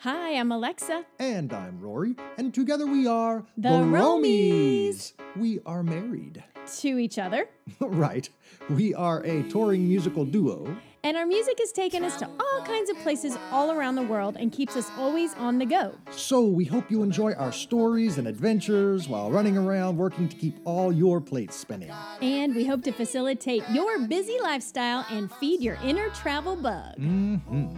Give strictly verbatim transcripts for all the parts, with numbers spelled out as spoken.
Hi, I'm Alexa. And I'm Rory, and together we are The Romies. We are married. To each other. Right. We are a touring musical duo. And our music has taken us to all kinds of places all around the world and keeps us always on the go. So we hope you enjoy our stories and adventures while running around working to keep all your plates spinning. And we hope to facilitate your busy lifestyle and feed your inner travel bug. Mm-hmm.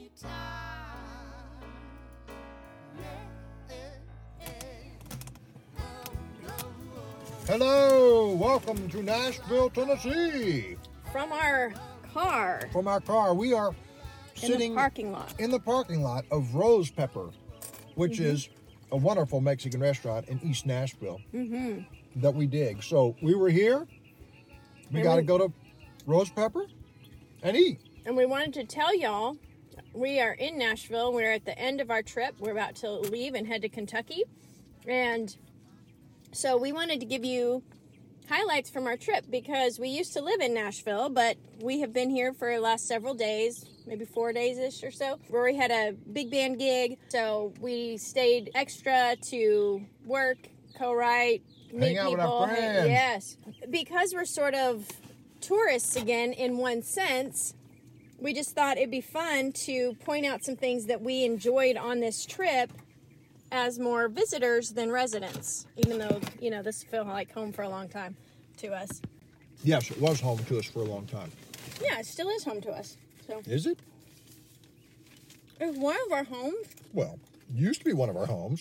Hello, welcome to Nashville, Tennessee. From our car. From our car, we are sitting in the parking lot. In the parking lot of Rose Pepper, which mm-hmm. is a wonderful Mexican restaurant in East Nashville mm-hmm. that we dig. So we were here. We got to go to Rose Pepper and eat. And we wanted to tell y'all, we are in Nashville. We're at the end of our trip. We're about to leave and head to Kentucky. And so we wanted to give you highlights from our trip because we used to live in Nashville, but we have been here for the last several days, maybe four days-ish or so. Rory had a big band gig, so we stayed extra to work, co-write, meet Hang out people. with our friends. Yes. Because we're sort of tourists again in one sense, we just thought it'd be fun to point out some things that we enjoyed on this trip as more visitors than residents, even though, you know, this felt like home for a long time to us. Yes, it was home to us for a long time. Yeah, it still is home to us. So Is it? it's one of our homes. Well, it used to be one of our homes.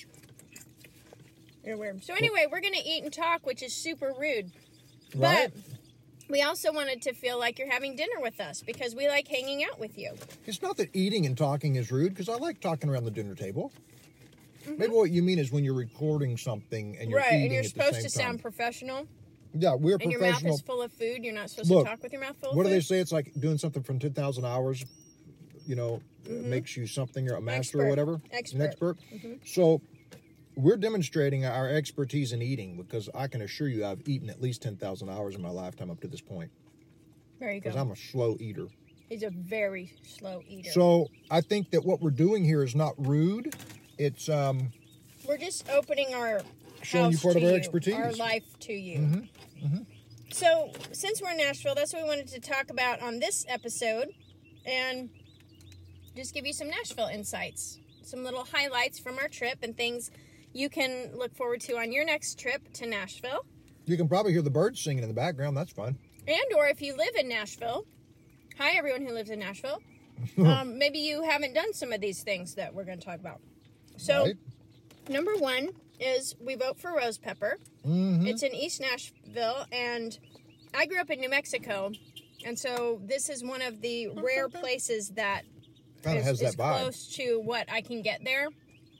You're weird. So anyway, we're going to eat and talk, which is super rude. Right? But we also wanted to feel like you're having dinner with us because we like hanging out with you. It's not that eating and talking is rude, because I like talking around the dinner table. Mm-hmm. Maybe what you mean is when you're recording something and you're right, eating and you're at supposed the to same sound time. professional. Yeah, we're and professional. your mouth is full of food. You're not supposed Look, to talk with your mouth full of what food. do they say? It's like doing something from ten thousand hours, you know, Mm-hmm. makes you something, you're a master Expert. or whatever. Expert. An expert. Mm-hmm. So we're demonstrating our expertise in eating, because I can assure you I've eaten at least ten thousand hours in my lifetime up to this point. There you go. Because I'm a slow eater. He's a very slow eater. So I think that what we're doing here is not rude. It's um, we're just opening our showing you house part to of our you, expertise. our life to you. Mm-hmm. Mm-hmm. So since we're in Nashville, that's what we wanted to talk about on this episode, and just give you some Nashville insights, some little highlights from our trip and things you can look forward to on your next trip to Nashville. You can probably hear the birds singing in the background. That's fun. And or if you live in Nashville, hi everyone who lives in Nashville, um, maybe you haven't done some of these things that we're going to talk about. So Right. number one is we vote for Rose Pepper. Mm-hmm. It's in East Nashville, and I grew up in New Mexico, and so this is one of the rare places that Kind of is, has that is vibe. close to what I can get there.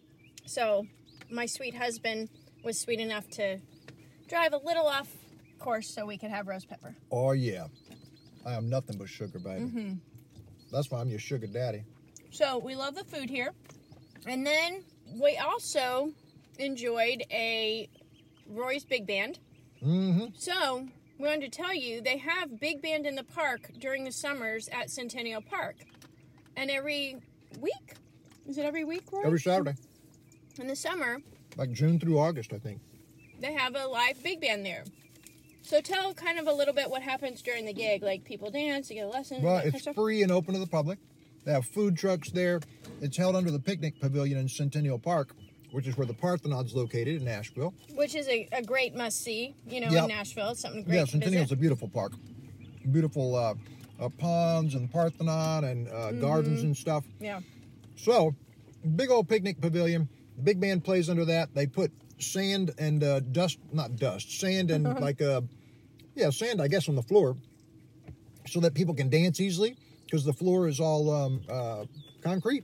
So my sweet husband was sweet enough to drive a little off course so we could have Rose Pepper. Oh, yeah. I am nothing but sugar, baby. Mm-hmm. That's why I'm your sugar daddy. So we love the food here. And then we also enjoyed a Rory's Big Band. Mm-hmm. So we wanted to tell you they have Big Band in the park during the summers at Centennial Park. And every week, is it every week, Rory? Every Saturday. In the summer, Like June through August, I think. they have a live Big Band there. So tell kind of a little bit what happens during the gig. Like people dance, you get a lesson. Well, that kind of it's stuff. free and open to the public. They have food trucks there. It's held under the picnic pavilion in Centennial Park, which is where the Parthenon's located in Nashville. Which is a, a great must-see, you know, Yep. in Nashville. It's something great Yeah, to Centennial's visit. a beautiful park. Beautiful uh, uh, ponds and Parthenon and uh, Mm-hmm. gardens and stuff. Yeah. So, big old picnic pavilion. Big band plays under that. They put sand and uh, dust, not dust, sand and like, uh, yeah, sand, I guess, on the floor so that people can dance easily, because the floor is all um, uh, concrete.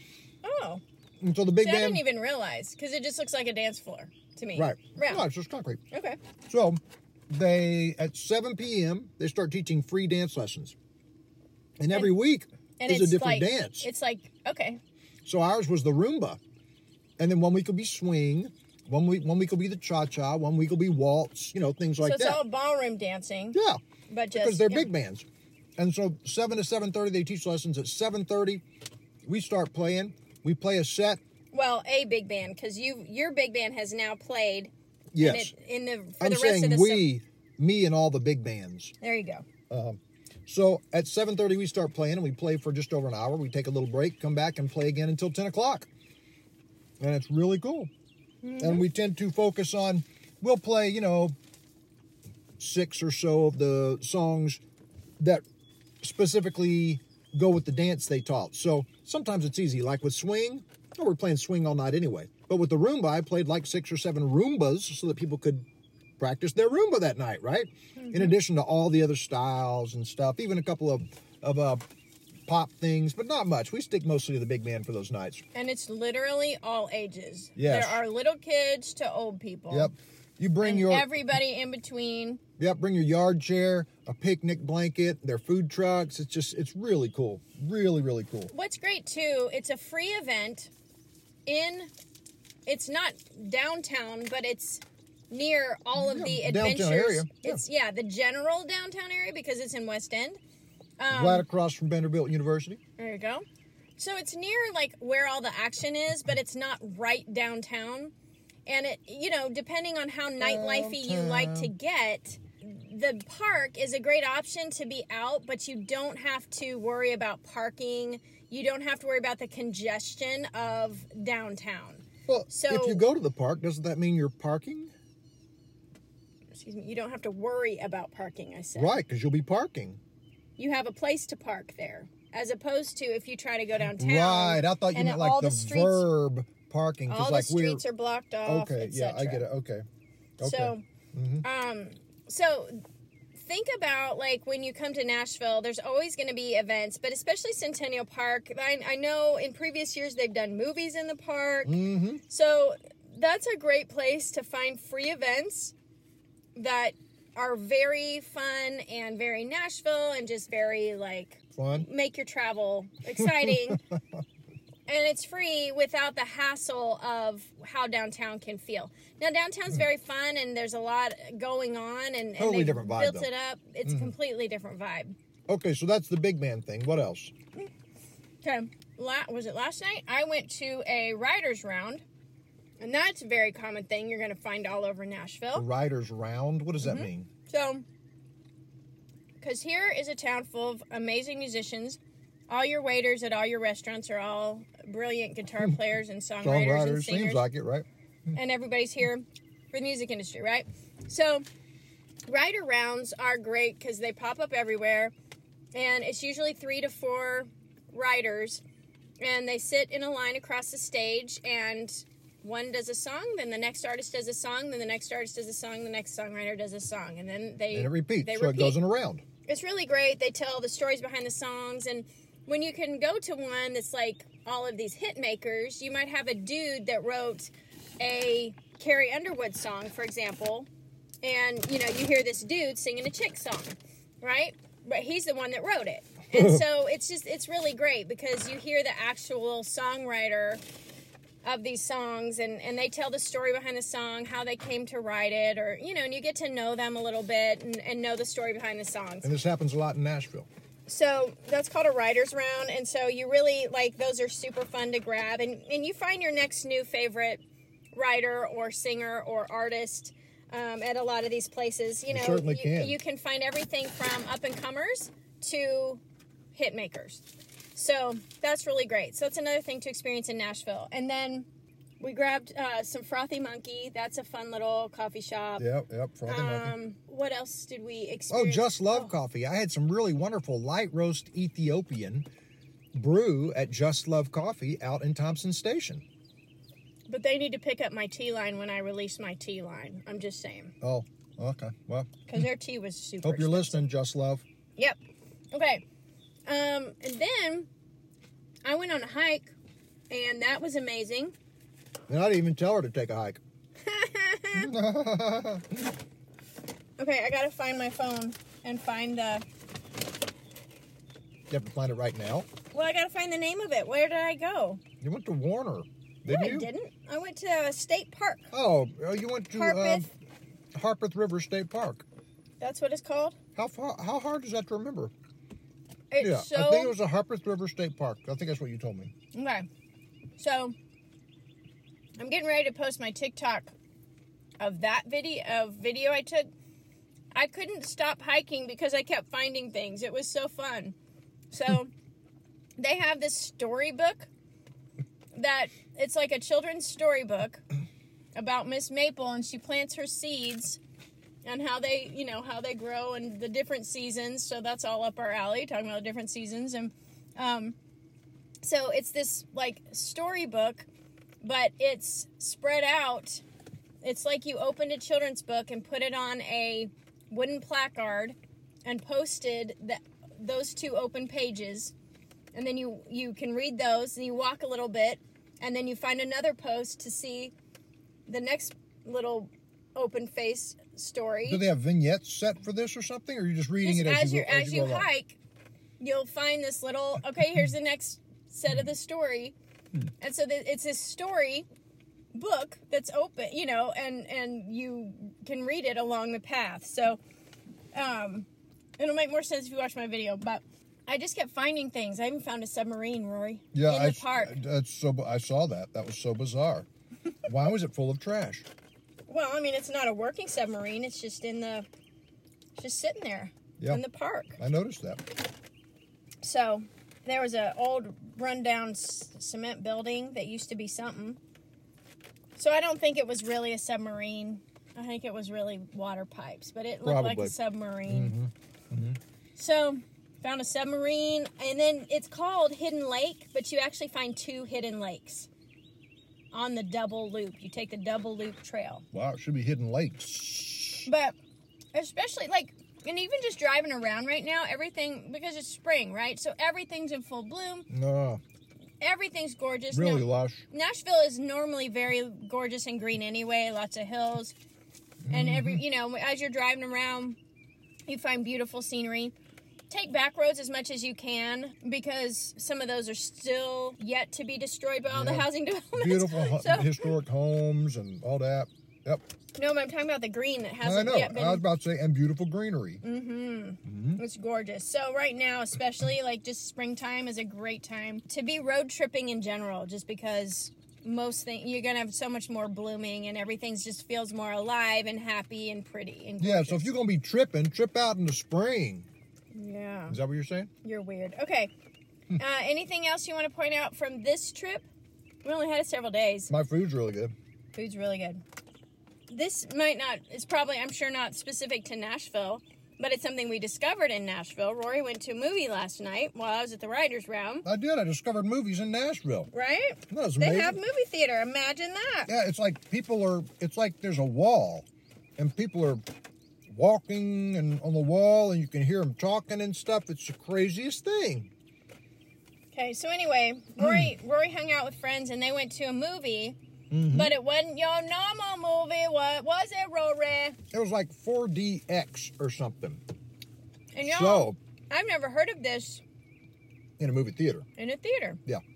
Oh. And so the big See, I band... didn't even realize, because it just looks like a dance floor to me. Right. Yeah. No, it's just concrete. Okay. So, they, at seven p.m., they start teaching free dance lessons. And every And- week And is it's a different like, dance. It's like, okay. So ours was the Roomba. And then one week will be swing. One week one week will be the cha-cha. One week will be waltz. You know, things like so it's that. all ballroom dancing. Yeah. But just, Because they're yeah. big bands. And so seven to seven thirty, they teach lessons. At seven thirty, we start playing. We play a set. Well, a big band, because you your big band has now played. Yes. And it, in the for I'm the rest saying of the we, me and all the big bands. There you go. So at seven thirty we start playing, and we play for just over an hour. We take a little break, come back, and play again until ten o'clock. And it's really cool. Mm-hmm. And we tend to focus on, we'll play, you know, six or so of the songs that specifically go with the dance they taught. So sometimes it's easy, like with swing. Oh, we're playing swing all night anyway. But with the Roomba, I played like six or seven Roombas so that people could practice their Roomba that night, right? Mm-hmm. In addition to all the other styles and stuff, even a couple of, of uh, pop things, but not much. We stick mostly to the big band for those nights. And it's literally all ages. Yes. There are little kids to old people. Yep. You bring and your... everybody in between. Yep, bring your yard chair, a picnic blanket, their food trucks. It's just, it's really cool. Really, really cool. What's great, too, it's a free event in, it's not downtown, but it's near all of yeah, the downtown adventures. Area. Yeah. It's, yeah, the general downtown area because it's in West End. Um, right across from Vanderbilt University. There you go. So it's near, like, where all the action is, but it's not right downtown. And, it, you know, depending on how nightlifey you like to get, the park is a great option to be out, but you don't have to worry about parking. You don't have to worry about the congestion of downtown. Well, so, if you go to the park, doesn't that mean you're parking? Excuse me, you don't have to worry about parking, I said. Right, because you'll be parking. You have a place to park there, as opposed to if you try to go downtown. Right, I thought you meant like the, the streets, verb parking. All like the streets are blocked off. Okay, yeah, I get it. Okay. okay. So, mm-hmm. um, so think about, like, when you come to Nashville, there's always going to be events, but especially Centennial Park. I, I know in previous years they've done movies in the park. Mm-hmm. So that's a great place to find free events that are very fun and very Nashville and just very, like, fun. Make your travel exciting. And it's free without the hassle of how downtown can feel. Now, downtown's very fun, and there's a lot going on, and, totally and they've different vibe, built though. it up. It's mm-hmm. a completely different vibe. Okay, so that's the big man thing. What else? Okay, La- was it last night? I went to a writer's round, and that's a very common thing you're going to find all over Nashville. A writer's round? What does mm-hmm. that mean? So, because here is a town full of amazing musicians. All your waiters at all your restaurants are all brilliant guitar players and songwriters, songwriters and singers. Seems like it, right? And everybody's here for the music industry, right? So, writer rounds are great because they pop up everywhere. And it's usually three to four writers. And they sit in a line across the stage. And one does a song, then the next artist does a song, then the next artist does a song, the next songwriter does a song. And then they... And it repeats, they so repeat. It goes in a round. It's really great. They tell the stories behind the songs. And when you can go to one that's like all of these hit makers, you might have a dude that wrote a Carrie Underwood song, for example, and, you know, you hear this dude singing a chick song, right? But he's the one that wrote it. And so it's just, it's really great because you hear the actual songwriter of these songs, and, and they tell the story behind the song, how they came to write it, or, you know, and you get to know them a little bit and, and know the story behind the songs. And this happens a lot in Nashville. So that's called a writer's round, and so you really, like, those are super fun to grab, and, and you find your next new favorite writer or singer or artist um, at a lot of these places. You know, you certainly you, can. you can find everything from up-and-comers to hit makers. So that's really great. So that's another thing to experience in Nashville. And then we grabbed uh, some Frothy Monkey. That's a fun little coffee shop. Yep, yep, Frothy um, Monkey. What else did we Oh, experience? Just Love oh. Coffee. I had some really wonderful light roast Ethiopian brew at Just Love Coffee out in Thompson Station. But they need to pick up my tea line when I release my tea line. I'm just saying. Oh, okay. Well, because their tea was super hope you're expensive. listening, Just Love. Yep. Okay. Um, and then I went on a hike, and that was amazing. And I didn't even tell her to take a hike. Okay, I gotta find my phone and find the... You have to find it right now? Well, I gotta find the name of it. Where did I go? You went to Warner, didn't no, you? I didn't. I went to a state park. Oh, you went to Harpeth. Uh, Harpeth River State Park. That's what it's called? How far? How hard is that to remember? It's yeah, so... I think it was a Harpeth River State Park. I think that's what you told me. Okay. So, I'm getting ready to post my TikTok of that video, of video I took. I couldn't stop hiking because I kept finding things. It was so fun. So, they have this storybook that, it's like a children's storybook about Miss Maple, and she plants her seeds and how they, you know, how they grow and the different seasons. So that's all up our alley, talking about the different seasons. And um, so it's this, like, storybook, but it's spread out. It's like you opened a children's book and put it on a wooden placard and posted the, those two open pages. And then you, you can read those, and you walk a little bit, and then you find another post to see the next little open face story. Do they have vignettes set for this or something, or are you just reading Just it as, as you you go, as you, go along? hike? You'll find this little. Okay, here's the next set of the story, and so the, it's this story book that's open, you know, and and you can read it along the path. So, um, it'll make more sense if you watch my video. But I just kept finding things. I even found a submarine, Rory. Yeah, in I, the park. That's so. I saw that. That was so bizarre. Why was it full of trash? Well, I mean, it's not a working submarine. It's just in the, just sitting there Yeah. in the park. I noticed that. So there was an old rundown c- cement building that used to be something. So I don't think it was really a submarine. I think it was really water pipes, but it looked like Probably. a submarine. Mm-hmm. Mm-hmm. So found a submarine, and then it's called Hidden Lake, but you actually find two hidden lakes on the double loop. You take the double loop trail. Wow, it should be hidden lakes. But especially, like, and even just driving around right now, everything, because it's spring, right? So everything's in full bloom. No, Everything's gorgeous. really Now, lush. Nashville is normally very gorgeous and green anyway, lots of hills. And every, you know, as you're driving around, you find beautiful scenery. Take back roads as much as you can, because some of those are still yet to be destroyed by all Yeah. the housing developments. Beautiful ho- So, historic homes and all that. Yep. no, but I'm talking about the green that I hasn't know. yet been. I was about to say, and beautiful greenery. Mm-hmm. It's gorgeous. So right now, especially, like, just springtime is a great time to be road tripping in general, just because most things, you're going to have so much more blooming, and everything just feels more alive and happy and pretty. And Yeah, so gorgeous. if you're going to be tripping, trip out in the spring. Yeah. Is that what you're saying? You're weird. Okay. uh, anything else you want to point out from this trip? We only had it several days. My food's really good. Food's really good. This might not, it's probably, I'm sure, not specific to Nashville, but it's something we discovered in Nashville. Rory went to a movie last night while I was at the writer's room. I did. I discovered movies in Nashville. Right? That was They amazing. have movie theater. Imagine that. Yeah, it's like people are, it's like there's a wall, and people are walking and on the wall, and you can hear them talking and stuff. It's the craziest thing. Okay, so anyway, Rory Rory hung out with friends, and they went to a movie, Mhm. but it wasn't your normal movie. What was it, Rory? It was like four D X or something. And y'all, So, I've never heard of this in a movie theater. in a theater.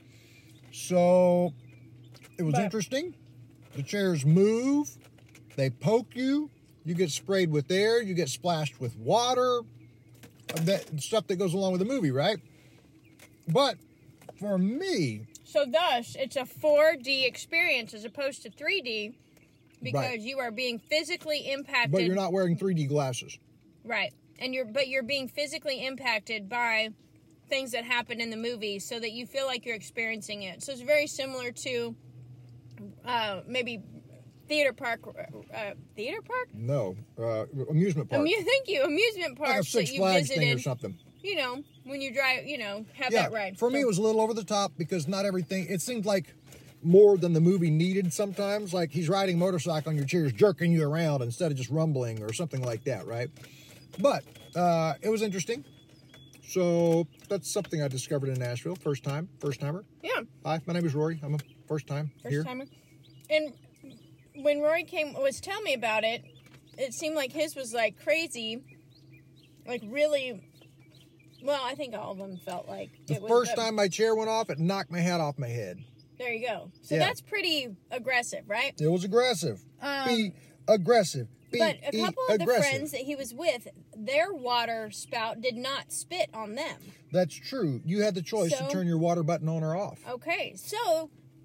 So, it was But- interesting. The chairs move. They poke you. You get sprayed with air. You get splashed with water. That stuff that goes along with the movie, right? But for me, So thus, it's a four D experience as opposed to three D because Right. you are being physically impacted. but you're not wearing three D glasses. Right. And you're but you're being physically impacted by things that happen in the movie so that you feel like you're experiencing it. So it's very similar to uh, maybe theater park uh, theater park? No, uh, amusement park. Amu- thank you. Amusement like a parks Six that you Flags thing or visited. something. You know, when you drive, you know, have Yeah, that ride. for me So- it was a little over the top because not everything, it seemed like more than the movie needed sometimes. Like he's riding a motorcycle on your chairs, jerking you around instead of just rumbling or something like that, right? But uh, it was interesting. So that's something I discovered in Nashville. First time, first timer. yeah. Hi, my name is Rory. I'm a first time First here. timer. And when Rory came was telling me about it, it seemed like his was like crazy, like really. Well, I think all of them felt like The it was. first uh, time my chair went off, it knocked my hat off my head. There you go. So Yeah. that's pretty aggressive, right? It was aggressive. Um, Be aggressive. Be But a couple of the aggressive. friends that he was with, their water spout did not spit on them. That's true. You had the choice So- to turn your water button on or off. Okay, so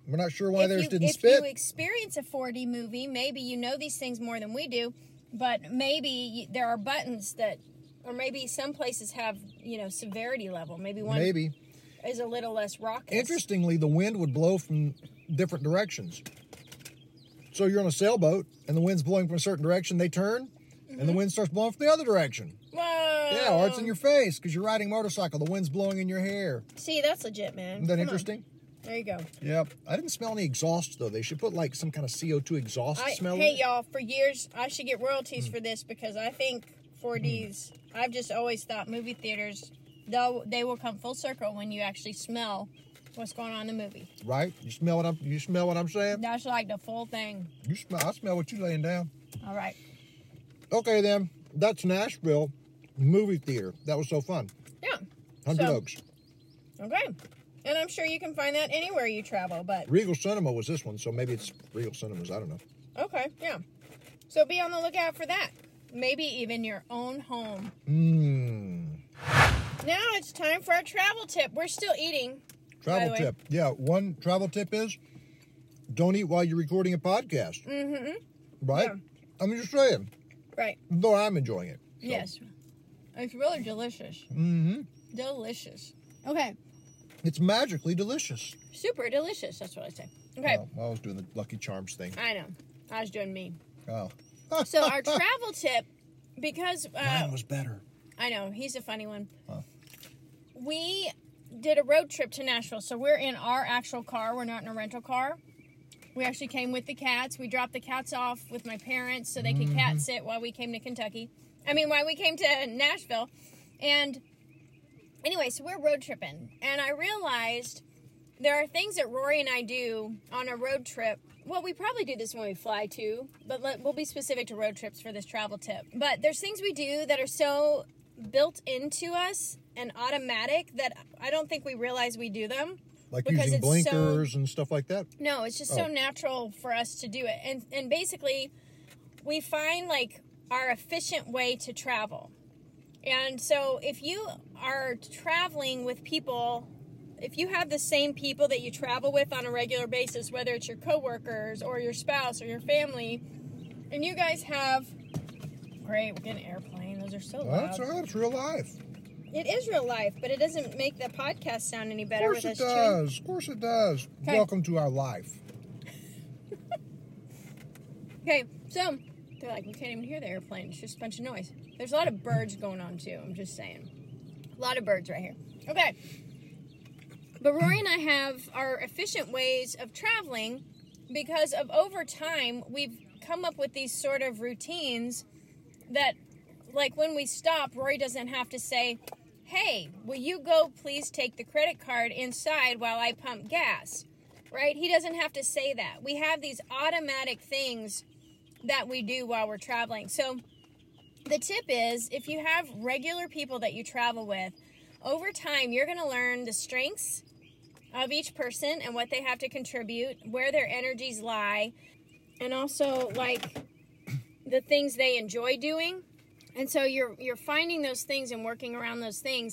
We're not sure why if theirs you, didn't if spit. you experience a four D movie, maybe you know these things more than we do, but maybe you, there are buttons that, or maybe some places have, you know, severity level. Maybe one Maybe. is a little less raucous. Interestingly, the wind would blow from different directions. So you're on a sailboat, and the wind's blowing from a certain direction. They turn, mm-hmm. and the wind starts blowing from the other direction. Whoa! Yeah, or it's in your face because you're riding a motorcycle. The wind's blowing in your hair. See, that's legit, man. Isn't that Come interesting? on. There you go. Yep. I didn't smell any exhaust, though. They should put, like, some kind of C O two exhaust I, smell. hey, in it. y'all, for years, I should get royalties Mm. for this because I think four Ds, mm. I've just always thought movie theaters, though they will come full circle when you actually smell what's going on in the movie. Right? You smell what I'm you smell what I'm saying? That's like the full thing. You smell I smell what you're laying down. All right. Okay then. That's Nashville movie theater. That was so fun. Yeah. Hundred so, Oaks. Okay. And I'm sure you can find that anywhere you travel, but Regal Cinema was this one, so maybe it's Regal Cinemas, I don't know. okay, yeah. So be on the lookout for that. Maybe even your own home. Mmm. Now it's time for our travel tip. We're still eating. Travel by the way. tip. Yeah, one travel tip is don't eat while you're recording a podcast. Mm-hmm. Right? Yeah. I'm just saying. Right. Though I'm enjoying it. So. Yes. It's really delicious. Mm-hmm. Delicious. Okay. It's magically delicious. Super delicious. That's what I say. Okay. Oh, well, I was doing the Lucky Charms thing. I know. I was doing me. Oh. So our travel tip, because... Uh, Mine was better. I know. He's a funny one. Huh. We did a road trip to Nashville. So we're in our actual car. We're not in a rental car. We actually came with the cats. We dropped the cats off with my parents so they could Mm-hmm. cat sit while we came to Kentucky. I mean, while we came to Nashville. And anyway, so we're road tripping. And I realized there are things that Rory and I do on a road trip. Well, we probably do this when we fly too, but let, we'll be specific to road trips for this travel tip. But there's things we do that are so built into us and automatic that I don't think we realize we do them. Like because using it's blinkers so, and stuff like that? No, it's just Oh. so natural for us to do it. And and basically, we find like our efficient way to travel. And so if you are traveling with people, if you have the same people that you travel with on a regular basis, whether it's your coworkers or your spouse or your family, and you guys have, great, we're getting an airplane. Those are so Oh, loud. that's all right. It's real life. It is real life, but it doesn't make the podcast sound any Of better course with it us chewing. does. Of course it does. Okay. Welcome to our life. Okay, so they're like, we can't even hear the airplane. It's just a bunch of noise. There's a lot of birds going on too. I'm just saying. A lot of birds right here. Okay. But Rory and I have our efficient ways of traveling because of over time, we've come up with these sort of routines that, like when we stop, Rory doesn't have to say, hey, will you go please take the credit card inside while I pump gas? Right? He doesn't have to say that. We have these automatic things that we do while we're traveling. So the tip is, if you have regular people that you travel with, over time, you're going to learn the strengths of each person and what they have to contribute, where their energies lie, and also like the things they enjoy doing. And so you're you're finding those things and working around those things.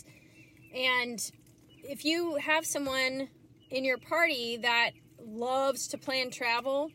And if you have someone in your party that loves to plan travel,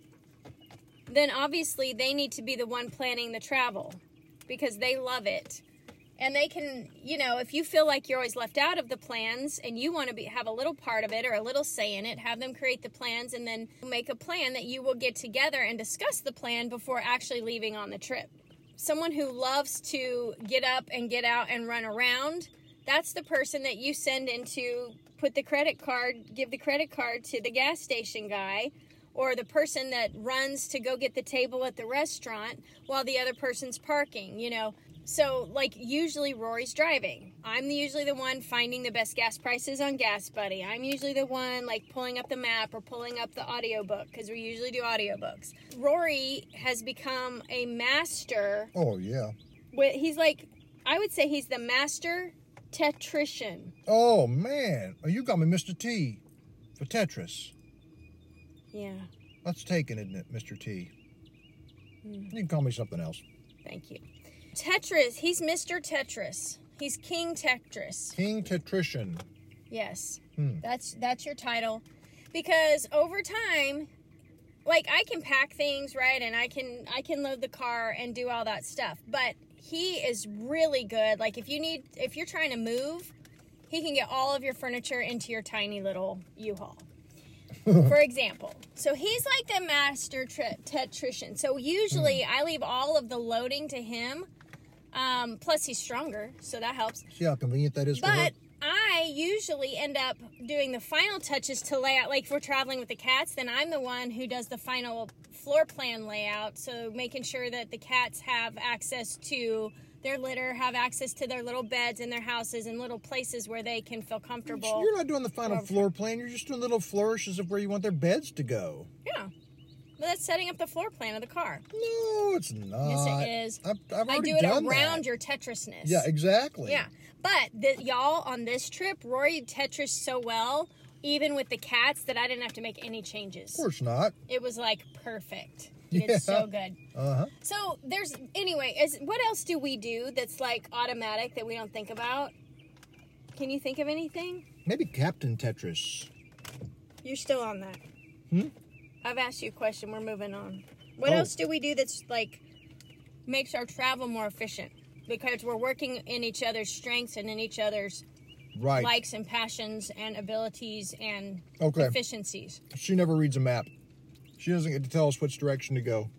then obviously they need to be the one planning the travel because they love it. And they can, you know, if you feel like you're always left out of the plans and you want to be have a little part of it or a little say in it, have them create the plans and then make a plan that you will get together and discuss the plan before actually leaving on the trip. Someone who loves to get up and get out and run around, that's the person that you send into put the credit card, give the credit card to the gas station guy, or the person that runs to go get the table at the restaurant while the other person's parking, you know. So, like, usually Rory's driving. I'm usually the one finding the best gas prices on Gas Buddy. I'm usually the one, like, pulling up the map or pulling up the audiobook, because we usually do audiobooks. Rory has become a master. Oh, yeah. With, he's like, I would say he's the master tetrician. Oh, man. Oh, you got me Mister T for Tetris. Yeah. That's taken, isn't it, Mister T? Mm. You can call me something else. Thank you. Tetris. He's Mister Tetris. He's King Tetris. King Tetrician. Yes. Hmm. That's that's your title. because over time, like I can pack things, right, and I can I can load the car and do all that stuff. But he is really good. Like if you need, if you're trying to move, he can get all of your furniture into your tiny little U-Haul. For example, so he's like the master tri- tetrician. So usually I leave all of the loading to him. Um, plus he's stronger, so that helps. See how convenient that is for her? But I usually end up doing the final touches to lay out. Like if we're traveling with the cats, then I'm the one who does the final floor plan layout. So making sure that the cats have access to their litter, have access to their little beds in their houses and little places where they can feel comfortable. You're not doing the final floor plan. You're just doing little flourishes of where you want their beds to go. Yeah. But that's setting up the floor plan of the car. No, it's not. Yes, it is. I've, I've I already do it done around that. your Tetrisness. Yeah, exactly. Yeah. But the, y'all, on this trip, Rory Tetris so well, even with the cats, that I didn't have to make any changes. Of course not. It was like perfect. He Yeah. did so good. Uh-huh. So there's, anyway, is what else do we do that's like automatic that we don't think about? Can you think of anything? Maybe Captain Tetris. You're still on that. Hmm? I've asked you a question. We're moving on. What Oh. else do we do that's like makes our travel more efficient? Because we're working in each other's strengths and in each other's Right. likes and passions and abilities and Okay. efficiencies. She never reads a map. She doesn't get to tell us which direction to go.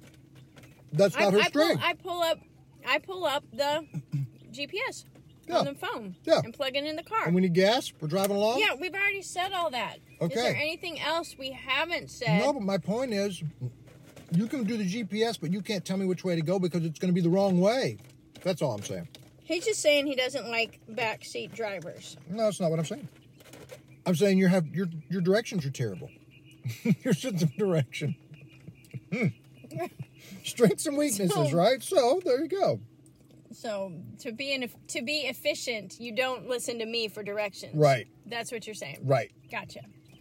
That's not I, her I pull, strength. I pull up, I pull up the G P S Yeah. on the phone Yeah. and plug it in the car. And we need gas? We're driving along? Yeah, we've already said all that. Okay. Is there anything else we haven't said? No, but my point is, you can do the G P S, but you can't tell me which way to go because it's going to be the wrong way. That's all I'm saying. He's just saying he doesn't like backseat drivers. No, that's not what I'm saying. I'm saying you have your your directions are terrible. Your sense of direction. Hmm. Strengths and weaknesses, So- right? So there you go. So to be an, to be efficient, you don't listen to me for directions. Right. That's what you're saying. Right. Gotcha.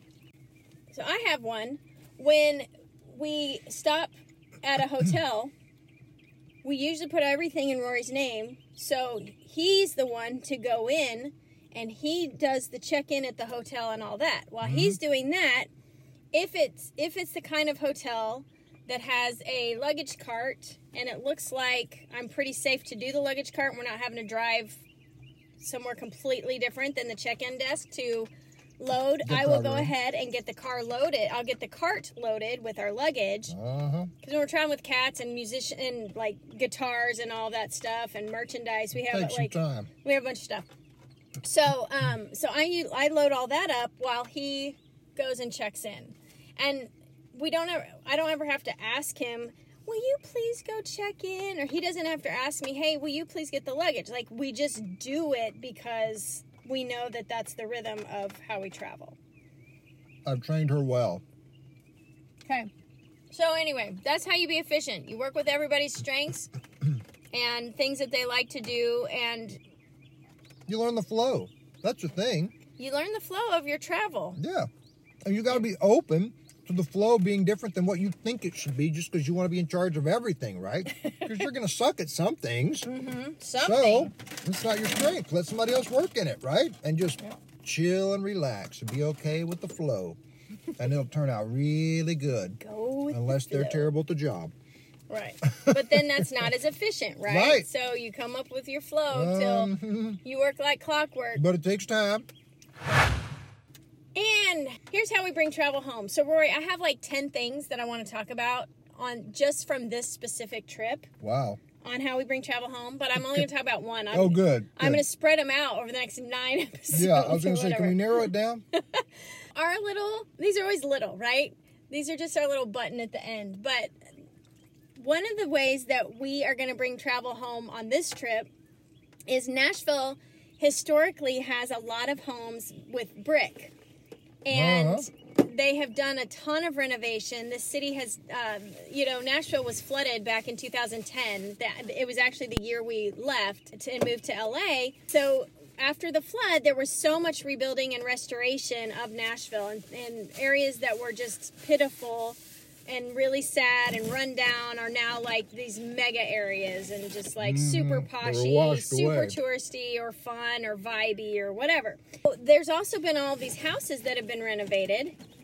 So I have one. When we stop at a hotel, we usually put everything in Rory's name. So he's the one to go in and he does the check-in at the hotel and all that. While Mm-hmm. he's doing that, if it's if it's the kind of hotel that has a luggage cart and it looks like I'm pretty safe to do the luggage cart and we're not having to drive somewhere completely different than the check-in desk to load, The I will car go room. ahead and get the car loaded. I'll get the cart loaded with our luggage. Uh-huh. Because when we're traveling with cats and musician and like guitars and all that stuff and merchandise, we have Take some like time. we have a bunch of stuff. So um so I u- I load all that up while he goes and checks in. And we don't ever I don't ever have to ask him, will you please go check in? Or he doesn't have to ask me, hey, will you please get the luggage? Like we just do it because we know that that's the rhythm of how we travel. I've trained her well. Okay. So anyway, that's how you be efficient. You work with everybody's strengths and things that they like to do, and You learn the flow. That's the thing. you learn the flow of your travel. Yeah. And you got to be open to the flow being different than what you think it should be just because you want to be in charge of everything, right? Because you're going to suck at some things. Something. So, it's not your strength. Let somebody else work in it, right? And just chill and relax and be okay with the flow. And it'll turn out really good. Go with Unless the they're flow. terrible at the job. Right. But then that's not as efficient, right? Right. So you come up with your flow Um, till you work like clockwork. But it takes time. And here's how we bring travel home. So Rory, I have like ten things that I want to talk about on just from this specific trip Wow. on how we bring travel home, but I'm only going to talk about one. I'm, Oh, good. I'm good. going to spread them out over the next nine episodes. Yeah, I was going or to say, can whatever. we narrow it down? Our little, these are always little, right? These are just our little button at the end. But one of the ways that we are going to bring travel home on this trip is Nashville historically has a lot of homes with brick. And Uh-huh. they have done a ton of renovation. The city has, um, you know, Nashville was flooded back in two thousand ten. That it was actually the year we left to, and moved to L A. So after the flood, there was so much rebuilding and restoration of Nashville, and, and areas that were just pitiful and really sad and run down are now like these mega areas and just like super They were poshy, washed super away. touristy or fun or vibey or whatever. There's also been all these houses that have been renovated,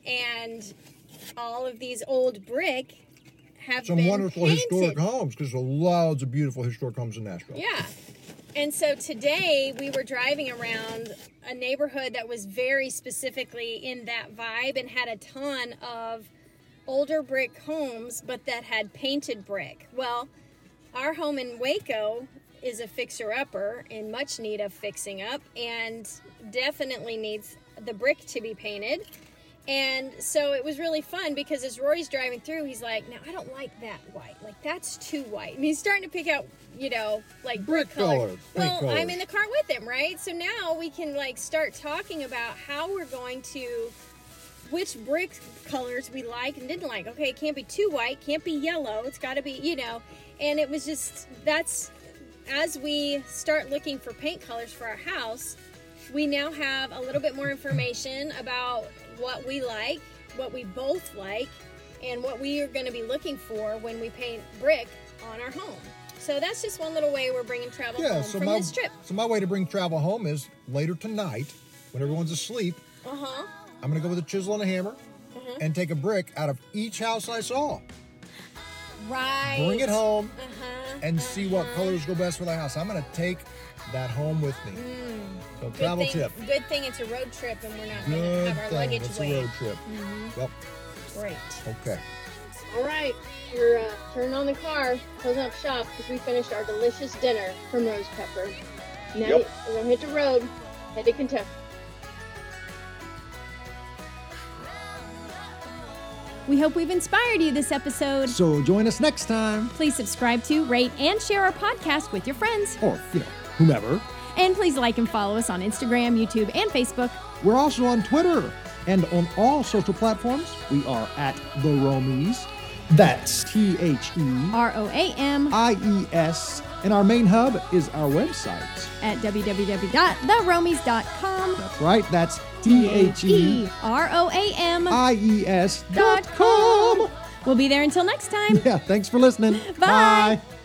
and all of these old brick have Some been wonderful painted. historic homes, because there's loads of beautiful historic homes in Nashville. Yeah. And so today we were driving around a neighborhood that was very specifically in that vibe and had a ton of older brick homes, but that had painted brick. Well, our home in Waco is a fixer-upper in much need of fixing up and definitely needs the brick to be painted. And so it was really fun because as Rory's driving through, he's like, now I don't like that white. Like, that's too white. And he's starting to pick out, you know, like brick, Brick color. colors, paint Well, colors. I'm in the car with him, right? So now we can, like, start talking about how we're going to, which brick colors we like and didn't like. Okay, it can't be too white, can't be yellow. It's got to be, you know. And it was just, that's, as we start looking for paint colors for our house, we now have a little bit more information about what we like, what we both like, and what we are going to be looking for when we paint brick on our home. So that's just one little way we're bringing travel Yeah, home so from my, this trip. so my way to bring travel home is later tonight, when everyone's asleep, Uh-huh. I'm going to go with a chisel and a hammer and take a brick out of each house I saw. Right. Bring it home Uh-huh. and see what colors go best for the house. I'm going to take that home with me. So Good travel thing, tip. Good thing it's a road trip and we're not going to Good have our thing. luggage It's weighed. a road trip. Yep. Great. Okay. All right, we're uh, turning on the car, closing up shop because we finished our delicious dinner from Rose Pepper. Now Yep. we're gonna hit the road, head to Kentucky. We hope we've inspired you this episode. So join us next time. Please subscribe to, rate, and share our podcast with your friends. Or, you know, whomever. And please like and follow us on Instagram, YouTube, and Facebook. We're also on Twitter and on all social platforms. We are at The Romies. That's T H E R O A M I E S. And our main hub is our website. at w w w dot the romies dot com. That's right. That's T H E R O A M I E S dot dot com. We'll be there until next time. Yeah, thanks for listening. Bye. Bye.